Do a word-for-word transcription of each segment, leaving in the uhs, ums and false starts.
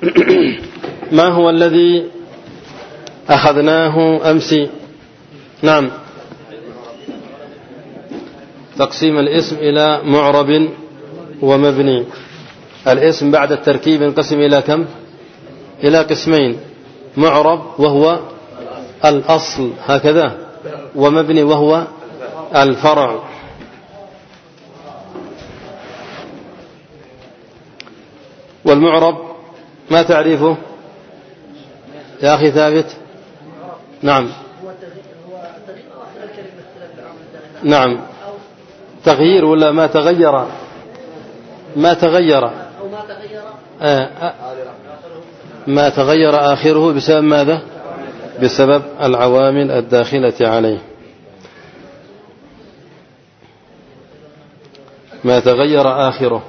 ما هو الذي أخذناه أمس؟ نعم، تقسيم الاسم إلى معرب ومبني. الاسم بعد التركيب ينقسم إلى كم؟ إلى قسمين: معرب وهو الأصل هكذا، ومبني وهو الفرع. والمعرب ما تعريفه يا أخي ثابت؟ نعم نعم، تغيير ولا ما تغير؟ ما تغير آه ما تغير آخره بسبب ماذا؟ بسبب العوامل الداخلة عليه. ما تغير آخره،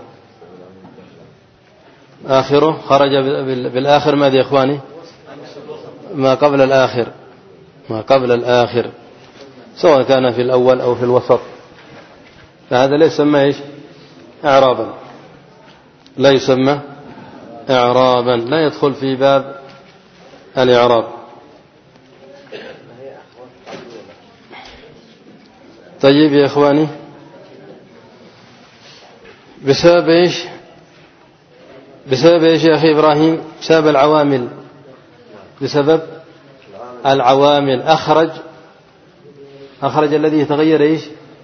آخره خرج بالآخر ماذا يا إخواني؟ ما قبل الآخر، ما قبل الآخر سواء كان في الأول أو في الوسط، فهذا لا يسمى إيش؟ إعرابا، لا يسمى إعرابا، لا يدخل في باب الإعراب. طيب يا إخواني، بسبب إيش؟ بسبب إيش يا أخي إبراهيم؟ بسبب العوامل، بسبب العوامل أخرج أخرج الذي يتغير إيش؟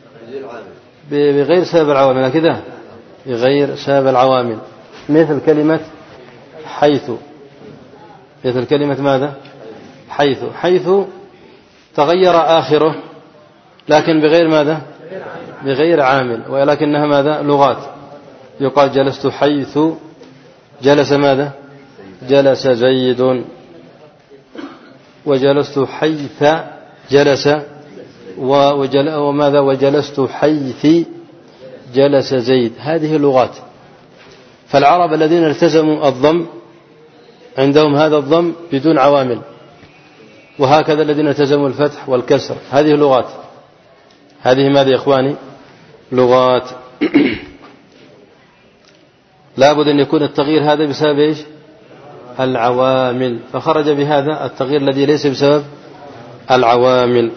بغير سبب العوامل كذا، بغير سبب العوامل، مثل كلمة حيث. مثل كلمة ماذا؟ حيث. حيث تغير آخره لكن بغير ماذا؟ بغير عامل، ولكنها ماذا؟ لغات. يقال جلست حيث جلس ماذا؟ جلس زيد. وجلست حيث جلس وجل وماذا؟ وجلست حيث جلس زيد. هذه اللغات. فالعرب الذين التزموا الضم عندهم هذا الضم بدون عوامل، وهكذا الذين التزموا الفتح والكسر. هذه لغات. هذه ماذا يا إخواني؟ لغات. لا بد أن يكون التغيير هذا بسبب إيش؟ العوامل، فخرج بهذا التغيير الذي ليس بسبب العوامل.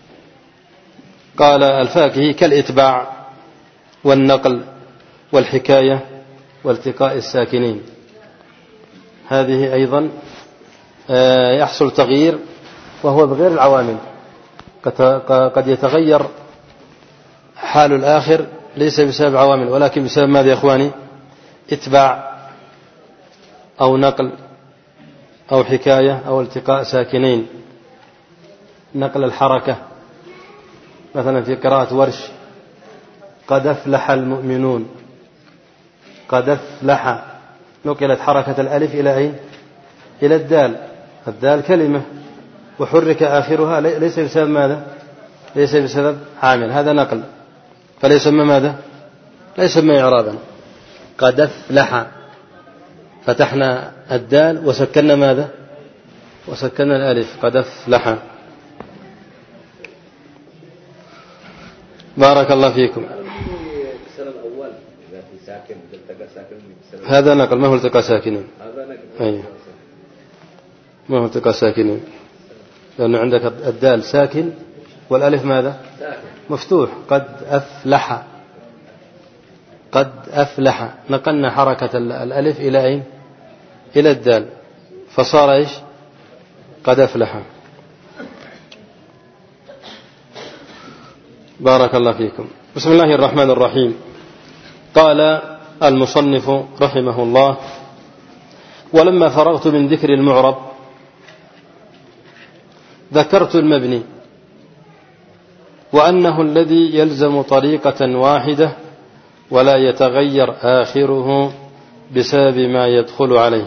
قال الفاكهي: كالإتباع والنقل والحكاية والتقاء الساكنين. هذه أيضا يحصل تغيير وهو بغير العوامل. قد يتغير حال الآخر ليس بسبب عوامل، ولكن بسبب ماذا يا إخواني؟ اتباع أو نقل أو حكاية أو التقاء ساكنين. نقل الحركة، مثلا في قراءة ورش: قد أفلح المؤمنون. قد أفلح، نقلت حركة الألف إلى أين؟ إلى الدال. الدال كلمة وحرك آخرها، ليس بسبب ماذا؟ ليس بسبب عامل، هذا نقل، فلا يسمى ماذا؟ لا يسمى إعرابا. قد أفلح، فتحنا الدال وسكننا ماذا؟ وسكننا الألف. قد أفلح. بارك الله فيكم. هذا نقل، ما هو التقاء ساكنين. أي ما هو التقاء ساكنين، لأنه عندك الدال ساكن والألف ماذا؟ مفتوح. قد أفلح، قد أفلح، نقلنا حركة الألف إلى أين؟ إلى الدال، فصار إيش؟ قد أفلح. بارك الله فيكم. بسم الله الرحمن الرحيم. قال المصنف رحمه الله: ولما فرغت من ذكر المعرب ذكرت المبني، وأنه الذي يلزم طريقة واحدة ولا يتغير آخره بسبب ما يدخل عليه.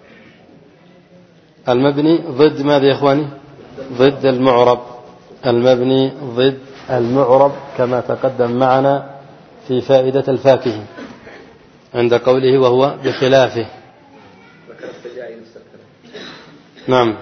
المبني ضد ماذا يا إخواني؟ ضد المعرب. المبني ضد المعرب، كما تقدم معنا في فائدة الفاكهة عند قوله وهو بخلافه. نعم.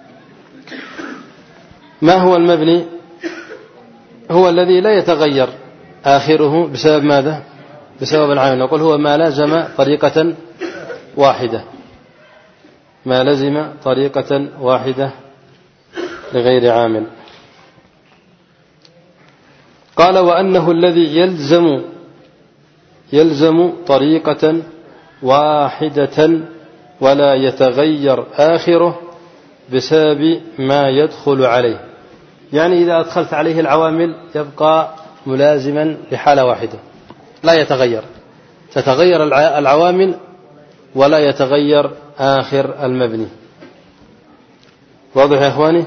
ما هو المبني؟ هو الذي لا يتغير آخره بسبب ماذا؟ بسبب العامل. نقول هو ما لازم طريقة واحدة، ما لزم طريقة واحدة لغير عامل. قال وأنه الذي يلزم يلزم طريقة واحدة ولا يتغير آخره بسبب ما يدخل عليه، يعني إذا أدخلت عليه العوامل يبقى ملازما لحالة واحدة لا يتغير، تتغير العوامل ولا يتغير آخر المبني. واضح يا إخواني؟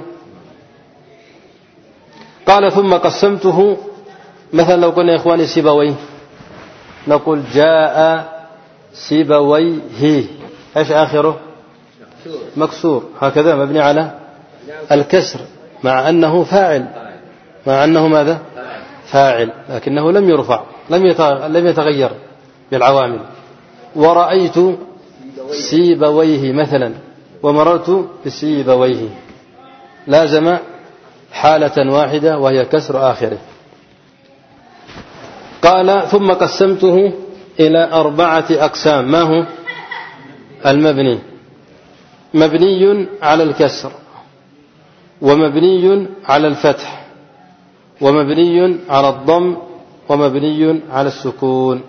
قال ثم قسمته، مثلا لو قلنا يا إخواني سيبويه نقول جاء سيبويه، ايش آخره؟ مكسور، هكذا مبني على الكسر مع أنه فاعل، مع أنه ماذا؟ فاعل، لكنه لم يرفع، لم يتغير بالعوامل. ورأيت سيبويه مثلا ومررت بسيبويه، لازم حالة واحدة وهي كسر آخره. قال ثم قسمته إلى أربعة أقسام. ما هو؟ المبني مبني على الكسر، ومبني على الفتح، ومبني على الضم، ومبني على السكون.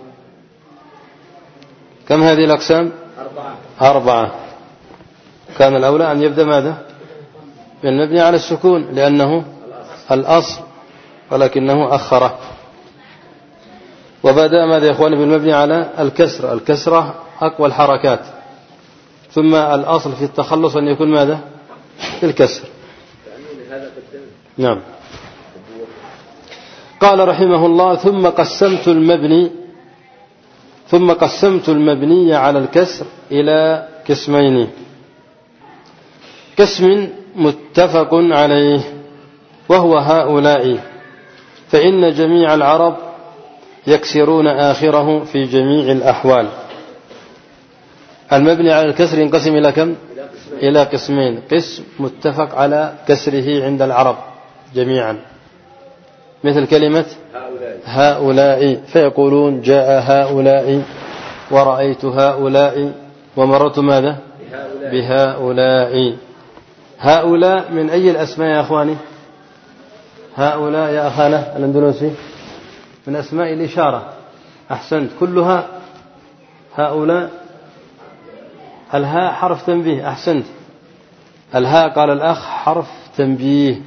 كم هذه الأقسام؟ أربعة. أربعة. كان الأولى أن يبدأ ماذا؟ بالمبني على السكون لأنه الأصل، ولكنه أخره. وبدأ ماذا يا إخواني بالمبني على الكسر، الكسرة أقوى الحركات، ثم الأصل في التخلص أن يكون ماذا؟ بالكسر. نعم. قال رحمه الله ثم قسمت المبني ثم قسمت المبني على الكسر إلى قسمين. قسم متفق عليه وهو هؤلاء، فإن جميع العرب يكسرون آخره في جميع الأحوال. المبني على الكسر ينقسم إلى كم؟ إلى قسمين. قسم متفق على كسره عند العرب جميعا، مثل كلمة هؤلاء، فيقولون جاء هؤلاء، ورأيت هؤلاء، ومررت ماذا؟ بهؤلاء. هؤلاء من أي الأسماء يا أخواني؟ هؤلاء يا أخانا الأندلسي من أسماء الإشارة. أحسنت، كلها هؤلاء. الهاء حرف تنبيه. أحسنت، الهاء قال الأخ حرف تنبيه.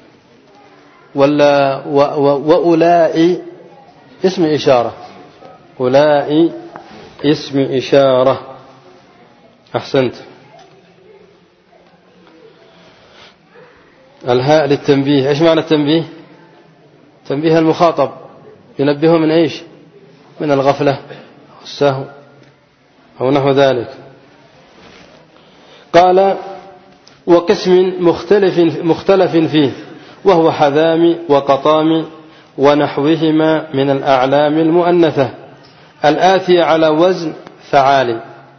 ولا وأولئك اسم إشارة، أولئك اسم إشارة. أحسنت، الهاء للتنبيه. إيش معنى التنبيه؟ تنبيه المخاطب، ينبهه من إيش؟ من الغفلة والسهو أو نحو ذلك. قال وقسم مختلف مختلف فيه وهو حذام وقطام ونحوهما من الأعلام المؤنثة الآتية على وزن فعال.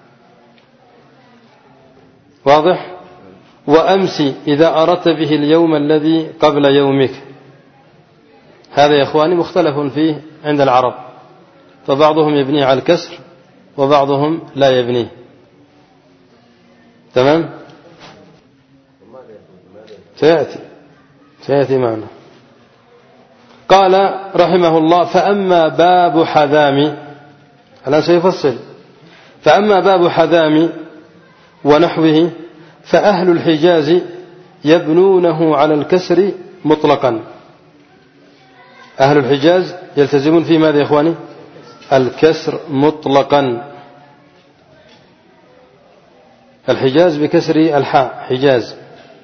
واضح؟ وأمس إذا أردت به اليوم الذي قبل يومك. هذا يا إخواني مختلف فيه عند العرب، فبعضهم يبني على الكسر وبعضهم لا يبنيه. تمام؟ سيأتي سيأتي معنا. قال رحمه الله فأما باب حذام، الآن سيفصل. فأما باب حذام ونحوه فأهل الحجاز يبنونه على الكسر مطلقا. أهل الحجاز يلتزمون في ماذا يا إخواني؟ الكسر مطلقا. الحجاز بكسر الحاء حجاز،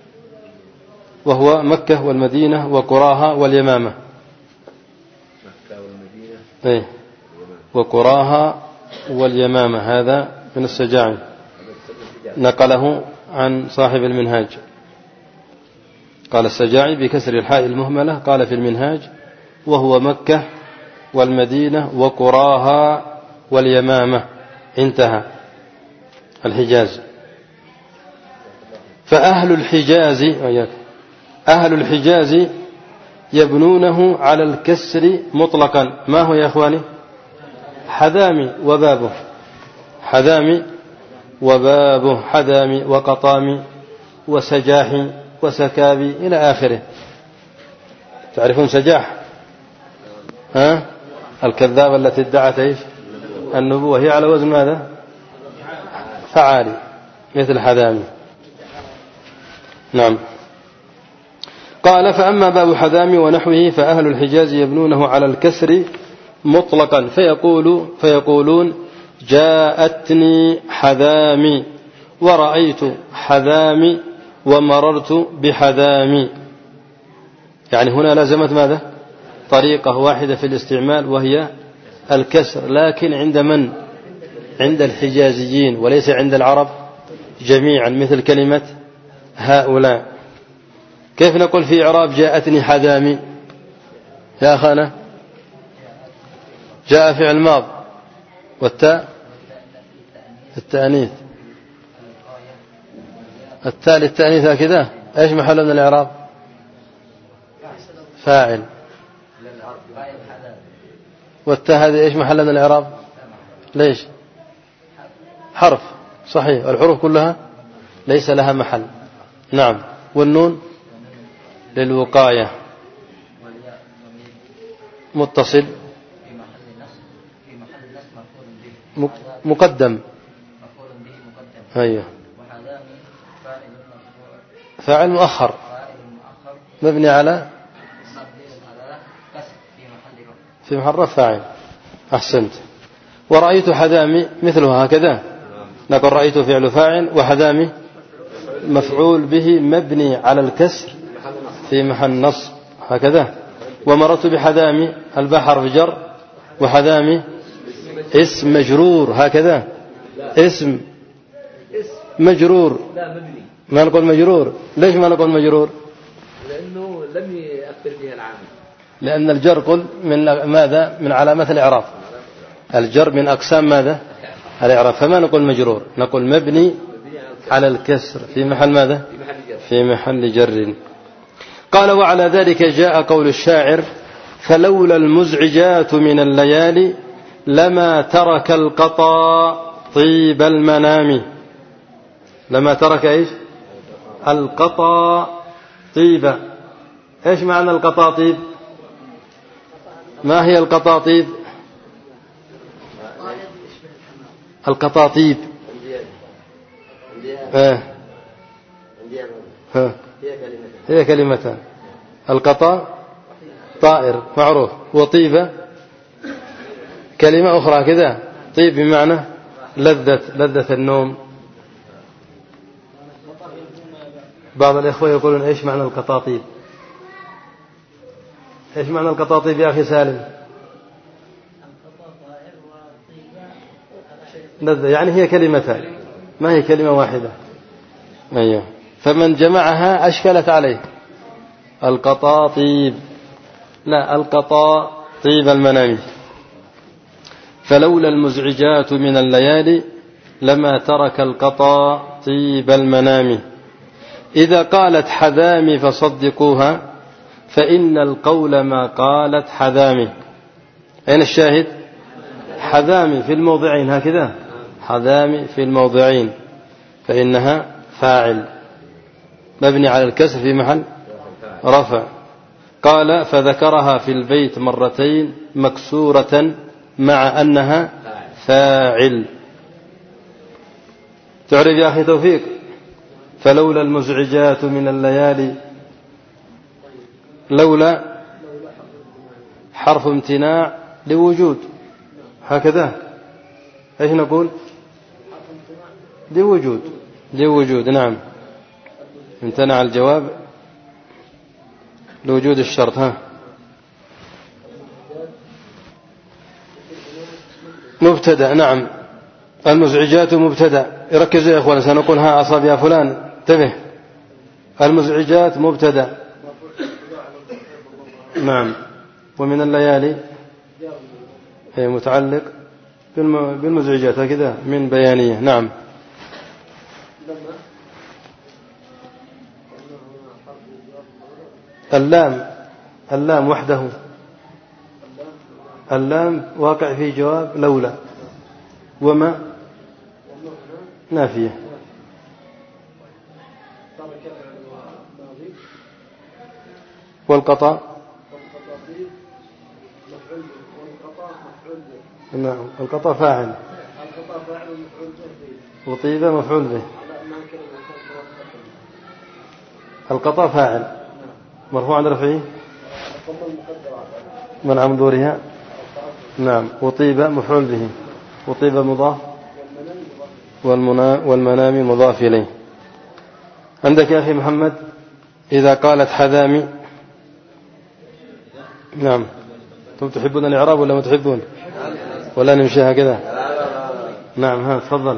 وهو مكة والمدينة وقراها واليمامة. مكة والمدينة ايه وقراها واليمامة. هذا من السجاعي، نقله عن صاحب المنهاج. قال السجاعي بكسر الحاء المهملة، قال في المنهاج وهو مكة والمدينة وقراها واليمامة، انتهى. الحجاز. فأهل الحجاز أهل الحجاز يبنونه على الكسر مطلقا. ما هو يا أخواني؟ حذامي وبابه. حذامي وباب حذام وقطام وسجاح وسكاب إلى آخره. تعرفون سجاح؟ ها؟ الكذابة التي ادعت ايش؟ النبوة، هي على وزن ماذا؟ فعالي، مثل حذامي. نعم. قال: فأما باب حذام ونحوه فأهل الحجاز يبنونه على الكسر مطلقا، فيقول فيقولون: جاءتني حذامي، ورأيت حذامي، ومررت بحذامي. يعني هنا لازمت ماذا؟ طريقة واحدة في الاستعمال، وهي الكسر، لكن عند من؟ عند الحجازيين، وليس عند العرب جميعا، مثل كلمة هؤلاء. كيف نقول في إعراب جاءتني حذامي يا أخانا؟ جاء فعل ماض، والتاء التأنيث، التاء للتأنيث هكذا، ايش محل من الإعراب؟ فاعل. والتاء هذه ايش محل من الإعراب؟ ليش؟ حرف، صحيح، الحروف كلها ليس لها محل. نعم. والنون للوقاية، متصل مقدم، أيوه، فاعل مؤخر مبني على في محل رفع فاعل. أحسنت. ورأيت حذامي مثلها هكذا، نقول رأيت فعل فاعل، وحذامي مفعول به مبني على الكسر في محل نصب هكذا. ومررت بحذامي، الباء حرف جر، وحذامي اسم مجرور هكذا، اسم مجرور. ما نقول مجرور، ليش ما نقول مجرور؟ لأنه لم يأثر به العامل، لأن الجر قل من ماذا؟ من علامات الإعراب. الجر من أقسام ماذا؟ الإعراب، فما نقول مجرور، نقول مبني على الكسر في محل ماذا؟ في محل جر. قال: وعلى ذلك جاء قول الشاعر: فلولا المزعجات من الليالي لما ترك القطا طيب المنام. لما ترك ايش؟ القطا طيب. ايش معنى القطاطيب؟ ما هي القطاطيب؟ القطاطيب ها ها هي كلمتان. القطا طائر معروف، وطيبة كلمة أخرى كذا. طيب بمعنى لذة، لذة النوم. بعض الإخوة يقولون إيش معنى القطاطيب؟ إيش معنى القطاطيب يا أخي سالم؟ لذة، يعني هي كلمتان، ما هي كلمة واحدة. أيوه، فمن جمعها أشكلت عليه. القطاطيب، لا، القطا طيب المنام. فلولا المزعجات من الليالي لما ترك القطا طيب المنام. إذا قالت حذامي فصدقوها، فإن القول ما قالت حذامي. أين الشاهد؟ حذامي في الموضعين هكذا، حذامي في الموضعين، فإنها فاعل مبني على الكسر في محل رفع. قال: فذكرها في البيت مرتين مكسورة مع أنها فاعل. تعرف يا أخي توفيق؟ فلولا المزعجات من الليالي، لولا حرف امتناع لوجود هكذا. ايش نقول؟ لوجود، لوجود. نعم، امتنع الجواب لوجود الشرط. ها مبتدأ. نعم، المزعجات مبتدأ. ركزوا يا اخوان، سنقول ها أصاب يا فلان، انتبه. المزعجات مبتدأ. نعم. ومن الليالي متعلق بالمزعجات هكذا من بيانية. نعم. اللام، اللام وحده، اللام واقع في جواب لولا. وما نافية. والقطع نعم القطع فاعل وطيب مفعول به. القطع فاعل مرفوع عن رفعه منع من ظهورها. نعم وطيب مفعول به وطيب مضاف والمنام مضاف إليه. عندك يا أخي محمد إذا قالت حذامي. نعم أنتم تحبون الإعراب ولا ما تحبون ولا نمشي هكذا؟ نعم ها تفضل.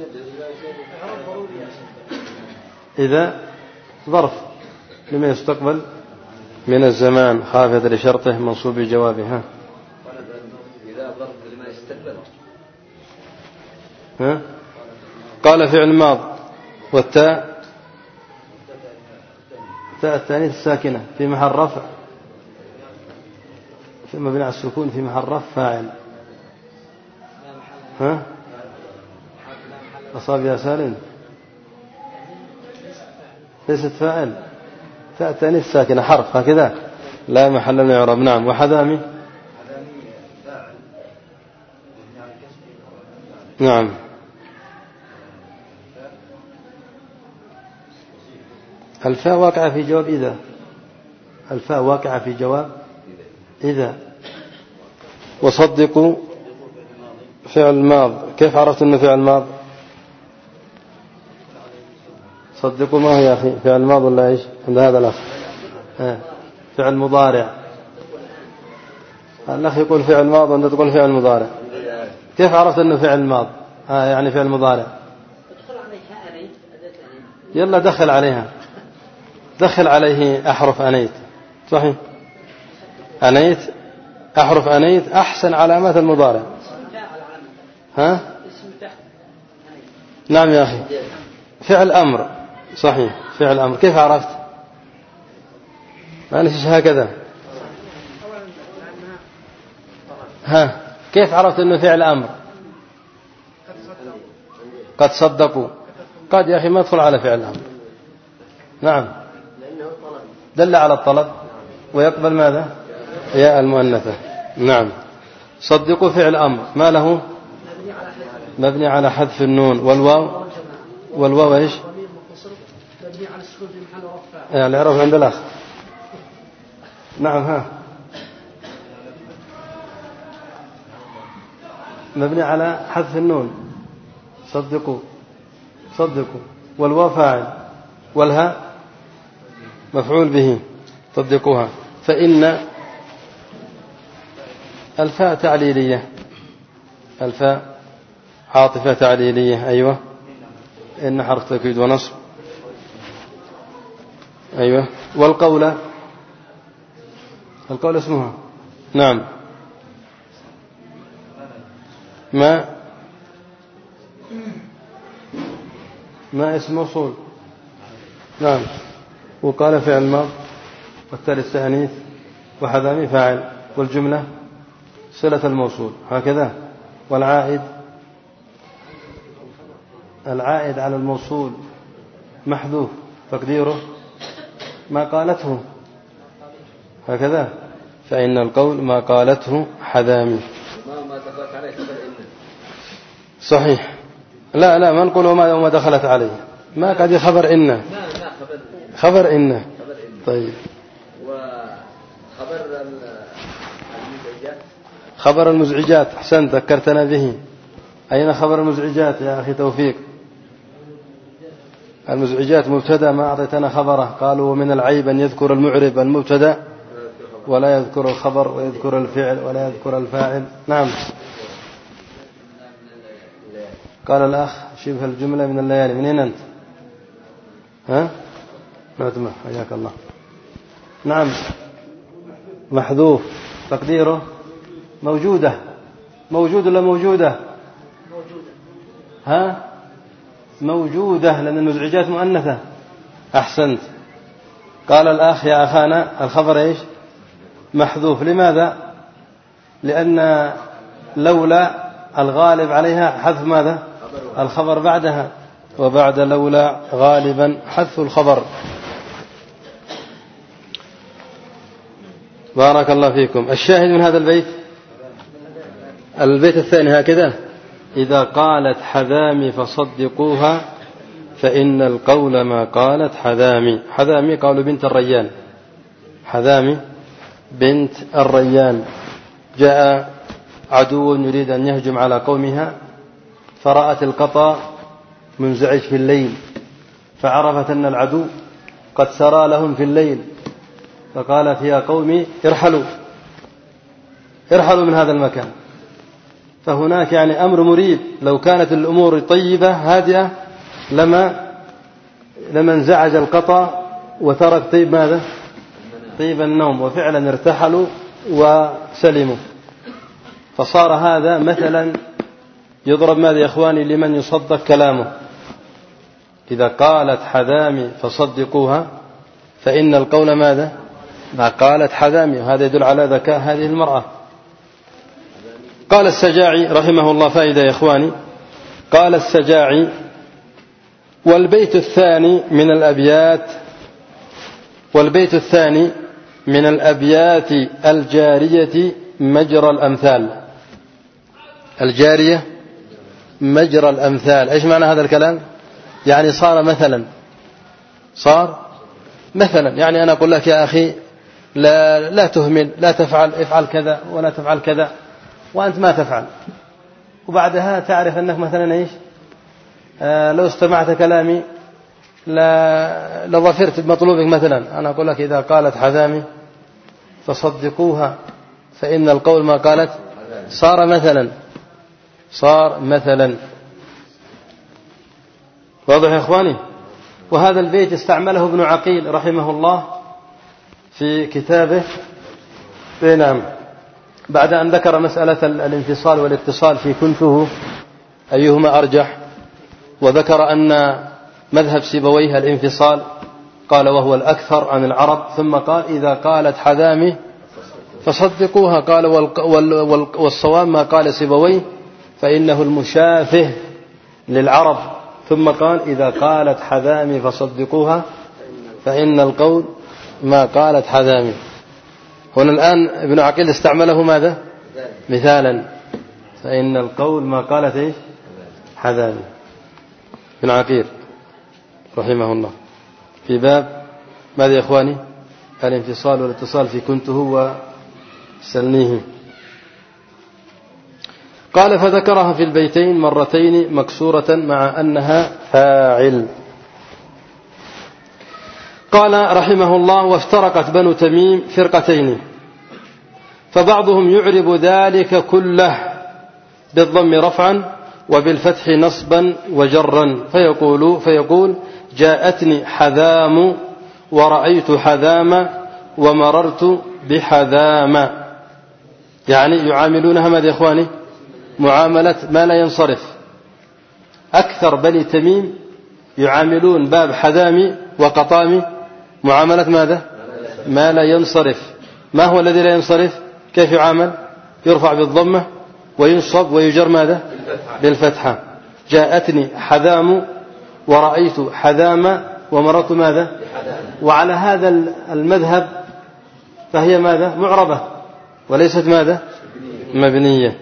إذا ظرف لما يستقبل من الزمان خافض لشرطه منصوب بجوابه. ها إذا ظرف لما يستقبل. ها قال فعل ماض والتاء تاء التانيث الساكنة في محل رفع في مبني على السكون في محل رفع فاعل. ها أصاب يا سالم ليست فاعل تاء التانيث الساكنة حرف هكذا لا محل له إعراب. نعم وحذامي. نعم الفاء واقعة في جواب إذا. الفاء واقعة في جواب إذا. وصدقوا فعل ماض. كيف عرفت أنه فعل ماض؟ صدقوا ما هو يا أخي فعل ماض ولا إيش عند هذا الأخ؟ فعل مضارع. الأخ يقول فعل ماض وأنت تقول فعل مضارع. كيف عرفت أنه فعل ماض؟ آه يعني فعل مضارع. يلا دخل عليها دخل عليه أحرف أنيت. صحيح أنيت أحرف أنيت أحسن علامات المضارع. ها نعم يا أخي فعل أمر. صحيح فعل أمر. كيف عرفت؟ ما نسيش هكذا. ها كيف عرفت أنه فعل أمر؟ قد صدقوا. قد يا أخي ما تدخل على فعل أمر. نعم دل على الطلب ويقبل ماذا؟ ياء المؤنثة. نعم صدقوا فعل أمر ما له مبني على حذف النون والواو. والواو ايش؟ يعني اعرف عند الأخ. نعم ها مبني على حذف النون. صدقوا صدقوا والواو فاعل والهاء مفعول به صدقوها. فإن الفاء تعليلية. الفاء عاطفة تعليلية. أيوة إن حرف تأكيد ونصب. أيوة والقول القول اسمها. نعم ما ما اسم موصول. نعم وقال فعل ماض والثالث تأنيث وحذامي فاعل والجملة صلة الموصول هكذا. والعائد العائد على الموصول محذوف تقديره ما قالته هكذا. فإن القول ما قالته حذامي. ما دخلت عليه خبر إن. صحيح لا لا ما نقول ما وما دخلت عليه ما قد خبر إن. لا لا خبر خبر إن. طيب وخبر المزعجات. خبر المزعجات أحسنت ذكرتنا به. أين خبر المزعجات يا أخي توفيق؟ المزعجات مبتدا ما أعطيتنا خبره. قالوا ومن العيب أن يذكر المعرب المبتدا ولا يذكر الخبر ويذكر الفعل ولا يذكر الفاعل. نعم قال الأخ شبه الجملة من الليالي. منين أنت؟ ها نعتمه حياك الله. نعم محذوف تقديره موجودة. موجود ولا موجودة؟ ها موجودة لأن المزعجات مؤنثة. أحسنت. قال الأخ يا أخانا الخبر إيش؟ محذوف. لماذا؟ لأن لولا الغالب عليها حذف ماذا؟ الخبر بعدها. وبعد لولا غالبا حذف الخبر. بارك الله فيكم. الشاهد من هذا البيت البيت الثاني هكذا: إذا قالت حذامي فصدقوها فإن القول ما قالت حذامي. حذامي قول بنت الريان، حذامي بنت الريان. جاء عدو يريد أن يهجم على قومها، فرأت القطا منزعج في الليل، فعرفت أن العدو قد سرى لهم في الليل، فقالت يا قومي ارحلوا ارحلوا من هذا المكان. فهناك يعني أمر مريب، لو كانت الأمور طيبة هادئة لما لما انزعج القطا وترك طيب ماذا طيب النوم، وفعلا ارتحلوا وسلموا. فصار هذا مثلا يضرب ماذا يا إخواني لمن يصدق كلامه. إذا قالت حذامي فصدقوها فإن القول ماذا ما قالت حذامي. وهذا يدل على ذكاء هذه المرأة. قال السجاعي رحمه الله فائدة يا إخواني، قال السجاعي: والبيت الثاني من الأبيات والبيت الثاني من الأبيات الجارية مجرى الأمثال. الجارية مجرى الأمثال. إيش معنى هذا الكلام؟ يعني صار مثلا صار مثلا يعني أنا أقول لك يا أخي لا, لا تهمل، لا تفعل، افعل كذا ولا تفعل كذا، وأنت ما تفعل، وبعدها تعرف أنك مثلا إيش آه لو استمعت كلامي لا لظفرت بمطلوبك. مثلا أنا أقول لك إذا قالت حذامي فصدقوها فإن القول ما قالت. صار مثلا صار مثلا واضح يا إخواني؟ وهذا البيت استعمله ابن عقيل رحمه الله في كتابه. نعم، بعد أن ذكر مسألة الانفصال والاتصال في كنته أيهما أرجح، وذكر أن مذهب سيبويه الانفصال، قال وهو الأكثر عن العرب، ثم قال إذا قالت حذامي فصدقوها، قال والصواب ما قال سيبويه فإنه المشافه للعرب، ثم قال إذا قالت حذامي فصدقوها فإن القول ما قالت حذامي. هنا الآن ابن عقيل استعمله ماذا مثالا، فإن القول ما قالت إيش حذامي. ابن عقيل رحمه الله في باب ماذا يا إخواني الانفصال والاتصال في كنته وسلنيه. قال فذكرها في البيتين مرتين مكسورة مع أنها فاعل. قال رحمه الله وافترقت بنو تميم فرقتين، فبعضهم يعرب ذلك كله بالضم رفعا وبالفتح نصبا وجرا، فيقول, فيقول جاءتني حذام ورأيت حذام ومررت بحذام. يعني يعاملونها ماذا يا إخواني معاملة ما لا ينصرف. أكثر بني تميم يعاملون باب حذام وقطام معاملة ماذا ما لا ينصرف. ما هو الذي لا ينصرف؟ كيف يعامل؟ يرفع بالضمة وينصب ويجر ماذا بالفتحة. جاءتني حذام ورأيت حذام ومررت ماذا. وعلى هذا المذهب فهي ماذا معربة وليست ماذا مبنية.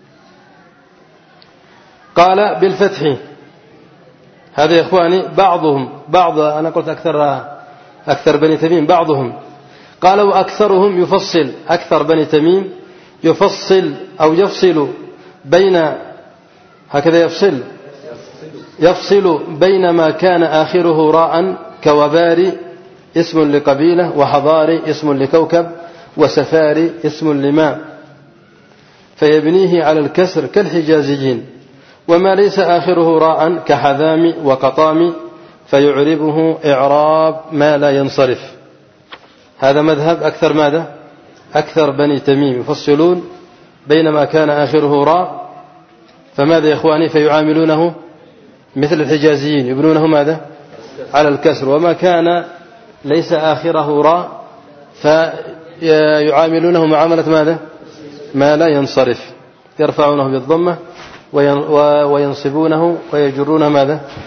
قال بالفتح. هذا يا إخواني بعضهم بعض أنا قلت أكثر أكثر بني تميم بعضهم قال وأكثرهم يفصل. أكثر بني تميم يفصل أو يفصل بين هكذا يفصل يفصل بين ما كان آخره راء كوباري اسم لقبيلة وحضاري اسم لكوكب وسفاري اسم لماء، فيبنيه على الكسر كالحجازيين. وما ليس آخره راء كحذام وقطام فيعربه إعراب ما لا ينصرف. هذا مذهب أكثر ماذا أكثر بني تميم يفصلون بين ما كان آخره راء، فماذا يا إخواني فيعاملونه مثل الحجازيين يبنونه ماذا على الكسر، وما كان ليس آخره راء فيعاملونه معاملة ماذا ما لا ينصرف، يرفعونه بالضمة وينصبونه ويجرونه ماذا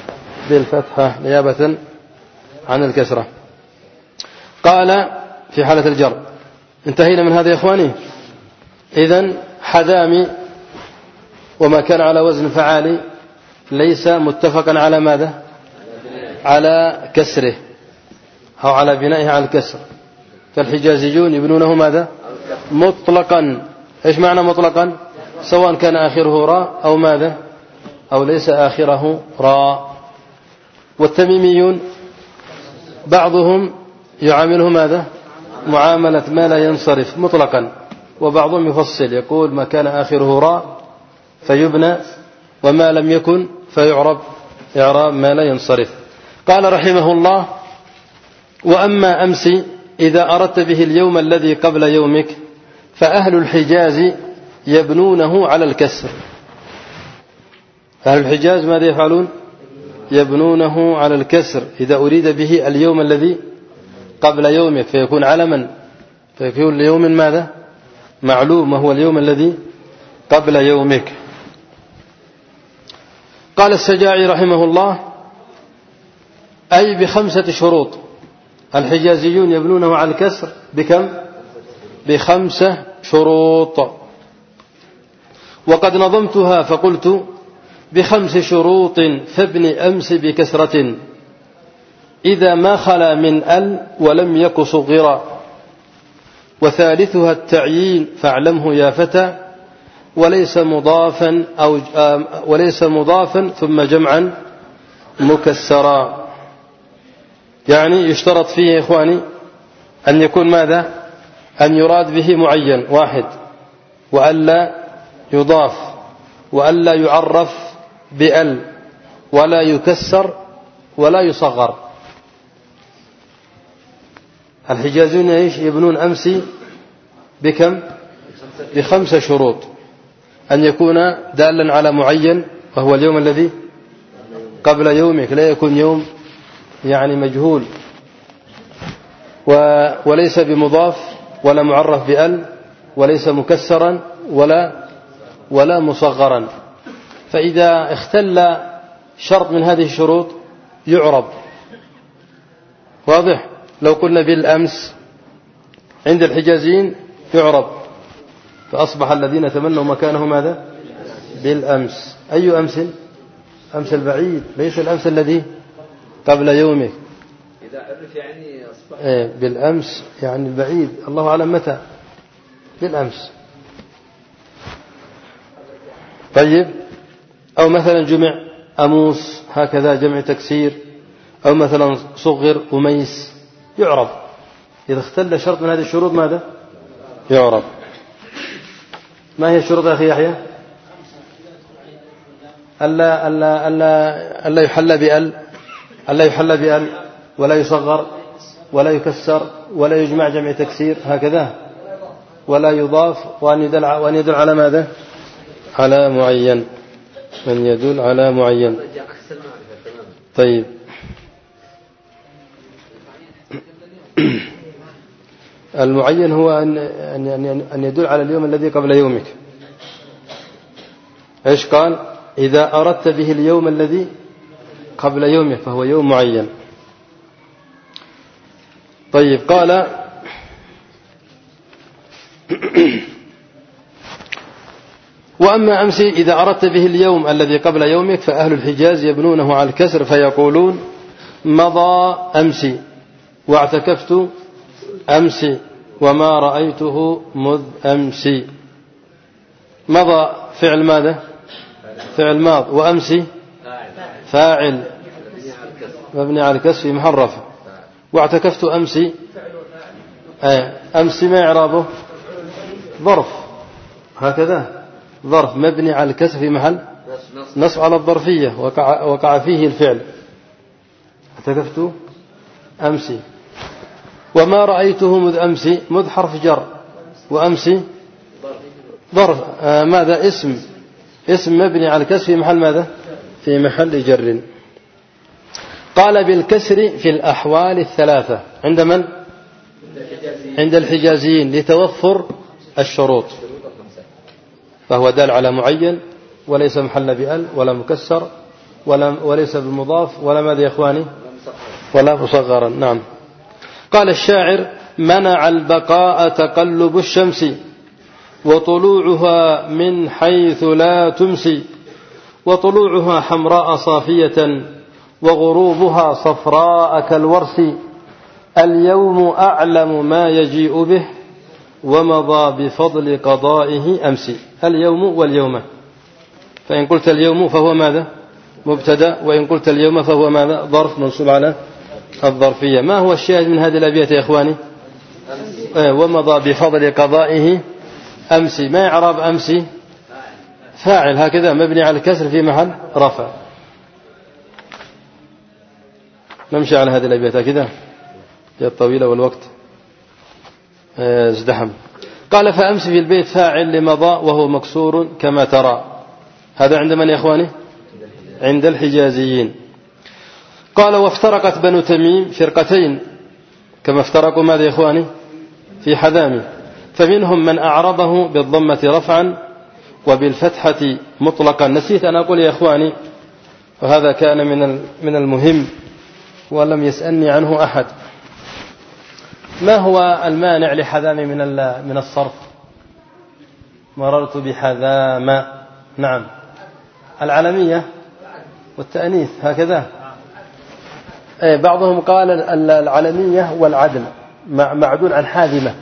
بالفتحة نيابة عن الكسرة. قال في حالة الجر. انتهينا من هذا يا إخواني. إذن حذامي وما كان على وزن فعالي ليس متفقا على ماذا؟ على كسره أو على بنائه على الكسر. فالحجازيون يبنونه ماذا؟ مطلقا. إيش معنى مطلقا؟ سواء كان آخره راء أو ماذا؟ أو ليس آخره راء. والتميميون بعضهم يعامله ماذا؟ معاملة ما لا ينصرف مطلقا، وبعضهم يفصل يقول ما كان آخره راء فيبنى وما لم يكن فيعرب إعراب ما لا ينصرف. قال رحمه الله: وأما أمس إذا أردت به اليوم الذي قبل يومك فأهل الحجاز يبنونه على الكسر. أهل الحجاز ماذا يفعلون؟ يبنونه على الكسر إذا أريد به اليوم الذي قبل يومك، فيكون علما، فيكون ليوم ماذا؟ معلوم، وهو اليوم الذي قبل يومك. قال السجاعي رحمه الله: أي بخمسة شروط. الحجازيون يبنونه على الكسر بكم؟ بخمسة شروط. وقد نظمتها فقلت: بخمس شروط فابن أمس بكسرة إذا ما خلا من ال ولم يك صغرا، وثالثها التعيين فاعلمه يا فتى، وليس مضافا أو وليس مضافا ثم جمعا مكسرا. يعني يشترط فيه يا إخواني أن يكون ماذا؟ أن يراد به معين واحد، وألا يضاف، وألا يعرف بأل، ولا يكسر ولا يصغر. الحجازيون ايش يبنون أمسي بكم؟ بخمسة شروط: أن يكون دالا على معين وهو اليوم الذي قبل يومك، لا يكون يوم يعني مجهول، وليس بمضاف ولا معرف بأل، وليس مكسرا ولا ولا مصغرا. فإذا اختل شرط من هذه الشروط يعرب. واضح؟ لو قلنا بالأمس عند الحجازيين يعرب، فأصبح الذين تمنوا مكانه ماذا؟ بالأمس. أي أمس؟ أمس البعيد، ليس الأمس الذي قبل يومك. إذا عرف يعني أصبح إيه بالأمس يعني البعيد، الله أعلم متى. بالأمس. طيب. أو مثلا جمع أموس، هكذا جمع تكسير. أو مثلا صغر أميس، يعرب. إذا اختل شرط من هذه الشروط ماذا؟ يعرب. ما هي الشروط يا أخي يحيى؟ ألا ألا ألا ألا يحل بأل، ألا يحل بأل، ولا يصغر، ولا يكسر، ولا يجمع جمع تكسير، هكذا، ولا يضاف، وأن يدل وأن يدل على ماذا؟ على معين، من يدل على معين. طيب. المعين هو أن أن يدل على اليوم الذي قبل يومك. إيش قال؟ إذا أردت به اليوم الذي قبل يومك فهو يوم معين. طيب. قال: وأما أمس إذا أردت به اليوم الذي قبل يومك فأهل الحجاز يبنونه على الكسر فيقولون: مضى أمسي، واعتكفت أمسي، وما رأيته مذ أمسي. مضى فعل ماذا؟ فعل ماض. وأمسي فاعل مبني على الكسر في محل رفع. واعتكفت أمسي، أمسي ما إعرابه؟ ظرف، هكذا، ظرف مبني على الكسر في محل نصب على الظرفية، وقع, وقع فيه الفعل. اعتكفت أمسي. وما رأيته مذ أمسي، مذ حرف جر، وأمسي ظرف آه ماذا؟ اسم اسم مبني على الكسر في محل ماذا؟ في محل جر. قال: بالكسر في الأحوال الثلاثة. عند من؟ عند الحجازيين، لتوفر الشروط، فهو دال على معين وليس محل بأل ولا مكسر ولا وليس بالمضاف ولا ماذا يا إخواني ولا مصغرا. نعم. قال الشاعر: منع البقاء تقلب الشمس وطلوعها من حيث لا تمسي، وطلوعها حمراء صافية وغروبها صفراء كالورس، اليوم أعلم ما يجيء به ومضى بفضل قضائه أمس. اليوم واليوم، فإن قلت اليوم فهو ماذا؟ مبتدأ، وإن قلت اليوم فهو ماذا؟ ظرف منصوب على الظرفية. ما هو الشاهد من هذه الأبيات يا إخواني؟ ومضى بفضل قضائه أمس. ما إعراب أمس؟ فاعل هكذا مبني على الكسر في محل رفع. نمشي على هذه الأبيات كذا، هي الطويلة والوقت ازدحم. قال: فأمس في البيت فاعل لمضى وهو مكسور كما ترى. هذا عند من يا إخواني؟ عند الحجازيين. قال: وافترقت بنو تميم فرقتين كما افترقوا ماذا يا إخواني؟ في حذامي، فمنهم من أعربه بالضمة رفعا وبالفتحة مطلقا. نسيت أن أقول يا إخواني، وهذا كان من من المهم ولم يسألني عنه أحد: ما هو المانع لحذام من من الصرف؟ مررت بحذام. نعم. العلمية والتأنيث هكذا. بعضهم قال العلمية والعدل معدول عن حاذمة،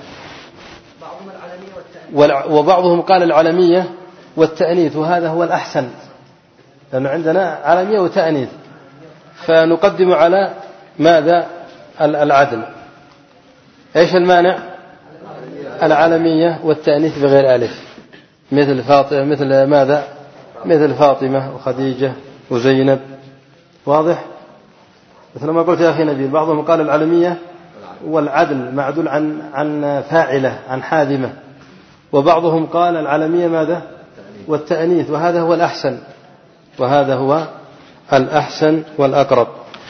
وبعضهم قال العلمية والتأنيث، وهذا هو الأحسن، لأنه عندنا علمية وتأنيث، فنقدم على ماذا؟ العدل. ايش المانع؟ العلمية والتأنيث بغير ألف، مثل فاطمة، مثل ماذا؟ مثل فاطمة وخديجة وزينب. واضح؟ مثل ما قلت يا أخي نبيل، بعضهم قال العلمية والعدل معدول عن عن فاعلة عن حاذمة، وبعضهم قال العلمية ماذا؟ والتأنيث، وهذا هو الأحسن، وهذا هو الأحسن والأقرب.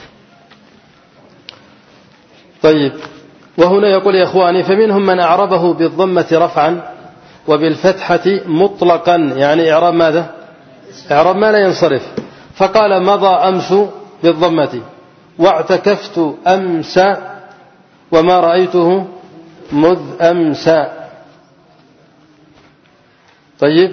طيب، وهنا يقول يا إخواني: فمنهم من أعربه بالضمة رفعا وبالفتحة مطلقا، يعني إعراب ماذا؟ إعراب ما لا ينصرف. فقال: مضى أمس بالضمة واعتكفت أمس وما رأيته مذ أمس. طيب،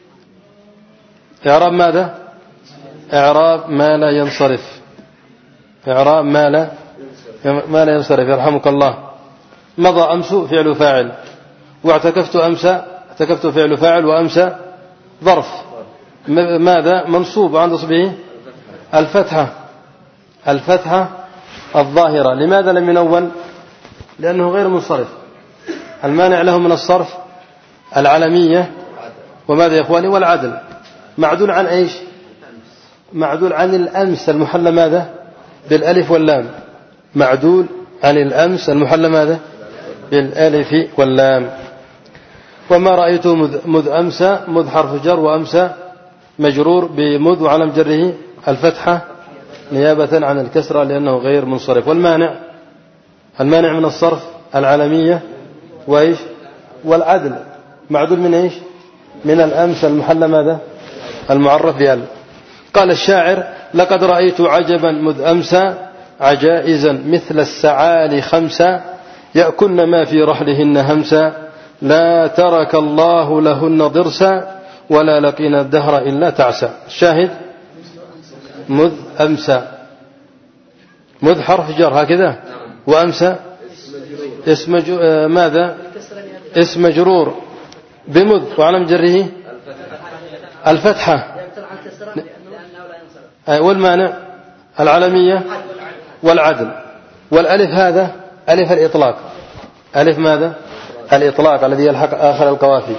إعراب ماذا؟ إعراب ما لا ينصرف، إعراب ما لا ما لا ينصرف. يرحمك الله. مضى أمس فعل فاعل، واعتكفت أمس اعتكفت فعل فاعل، وأمس ظرف ماذا؟ منصوب عن نصبه الفتحة، الفتحة الظاهرة. لماذا لم ينون؟ لأنه غير منصرف. المانع له من الصرف العلمية وماذا يا إخواني؟ والعدل. معدول عن إيش؟ معدول عن الأمس المحلى ماذا؟ بالألف واللام. معدول عن الأمس المحلى ماذا؟ بالألف واللام. وما رأيته مذ أمس، مذ حرف جر، وأمس مجرور بمذ وعلم جره الفتحة نيابة عن الكسرة لأنه غير منصرف. والمانع المانع من الصرف العلمية وإيش؟ والعدل. معدول من إيش؟ من الأمس المحلى ماذا؟ المعرف بأل. قال الشاعر: لقد رأيت عجبا مذ أمس عجائزا مثل السعال خمسا، يأكلن ما في رحلهن همسا، لا ترك الله لهن ضرسا، ولا لقينا الدهر إلا تعسى. الشاهد: مذ أمسى. مذ حرف جر هكذا، وأمسى اسم ماذا؟ اسم مجرور بمذ وعلم جره الفتحة. والمانع العلمية والعدل. والألف هذا ألف الإطلاق، ألف ماذا؟ الإطلاق الذي يلحق آخر القوافي.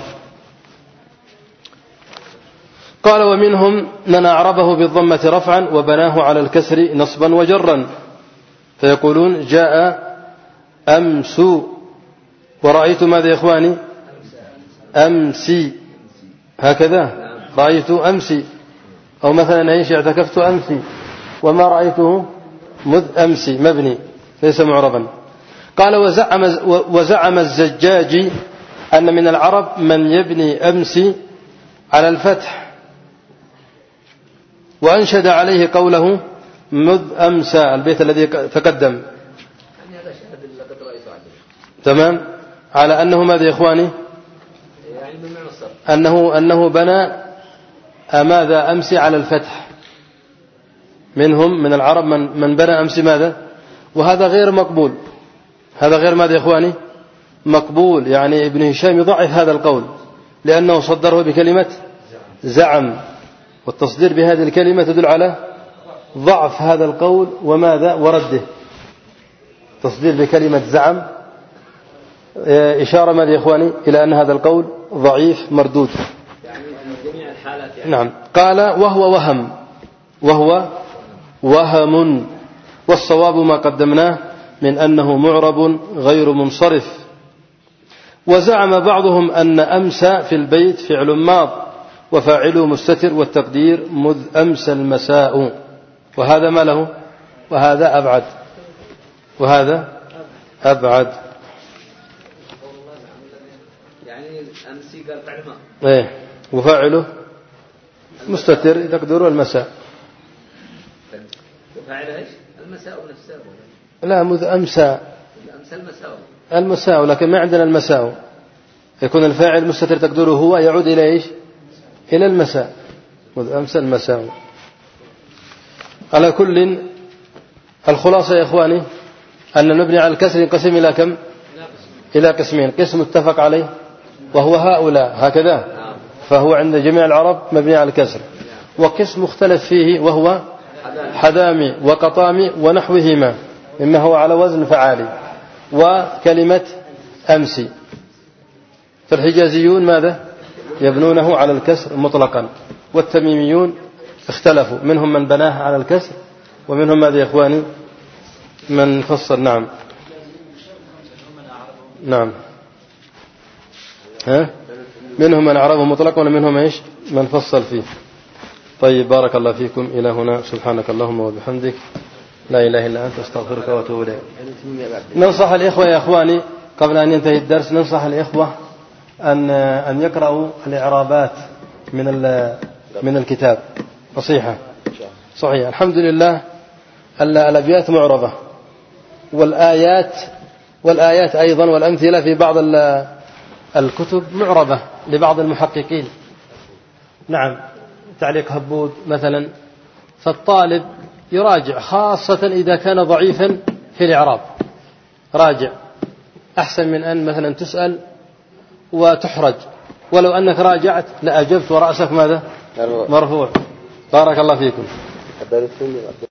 قال: ومنهم من أعربه بالضمة رفعا وبناه على الكسر نصبا وجرا، فيقولون: جاء أمس ورأيت ماذا يا إخواني؟ أمسي، هكذا رأيت أمسي. أو مثلا إيش؟ اعتكفت أمسي وما رأيته مذ أمسي، مبني ليس معربا. قال: وزعم, وزعم الزجاج أن من العرب من يبني أمسي على الفتح وأنشد عليه قوله مذ أمسى، البيت الذي تقدم. تمام، على أنه ماذا يا إخواني؟ أنه, أنه بنى ماذا أمسي على الفتح. منهم من العرب من, من بنى أمسي ماذا، وهذا غير مقبول. هذا غير ماذا يا إخواني؟ مقبول. يعني ابن هشام يضعف هذا القول لأنه صدره بكلمة زعم، والتصدير بهذه الكلمة تدل على ضعف هذا القول وماذا ورده. تصدير بكلمة زعم إشارة ماذا يا إخواني إلى أن هذا القول ضعيف مردود. يعني جميع الحالات يعني. نعم. قال وهو وهم، وهو وهم، والصواب ما قدمناه من أنه معرب غير منصرف. وزعم بعضهم أن أمسى في البيت فعل ماض وفاعله مستتر والتقدير مذ أمسى المساء، وهذا ما له، وهذا أبعد، وهذا أبعد. يعني أمسي قال فعل ماض إيه، وفاعله مستتر تقديره المساء. وفاعله إيش؟ المساء نفسه. لا، مذ أمسى أمسى المساء، المساء، لكن ما عندنا المساء. يكون الفاعل مستتر تقديره هو، يعود إلى إيش؟ إلى المساء. مذ أمسى المساء. على كل، الخلاصة يا إخواني أن نبني على الكسر ينقسم إلى كم؟ إلى قسمين. قسم اتفق عليه وهو هؤلاء هكذا، فهو عند جميع العرب مبني على الكسر. وقسم مختلف فيه وهو حدامي وقطامي ونحوهما مما هو على وزن فعالي. وكلمة أمسي، فالحجازيون ماذا يبنونه على الكسر مطلقا، والتميميون اختلفوا، منهم من بناه على الكسر ومنهم ماذا يا إخواني من فصل. نعم نعم ها؟ منهم من أعربه مطلقا ومنهم إيش من فصل فيه. طيب، بارك الله فيكم. إلى هنا، سبحانك اللهم وبحمدك، لا إله إلا أنت، أستغفرك وأتوب إليك. ننصح الإخوة يا إخواني قبل أن ينتهي الدرس، ننصح الإخوة أن أن يقرأوا الإعرابات من من الكتاب. نصيحة صحيح. الحمد لله الأبيات معربة، والآيات والآيات أيضا والأمثلة في بعض الكتب معربة لبعض المحققين. نعم، تعليق هبود مثلا. فالطالب يراجع، خاصة إذا كان ضعيفا في الإعراب، راجع أحسن من أن مثلا تسأل وتحرج. ولو أنك راجعت لأجبت ورأسك ماذا مرفوع. بارك الله فيكم.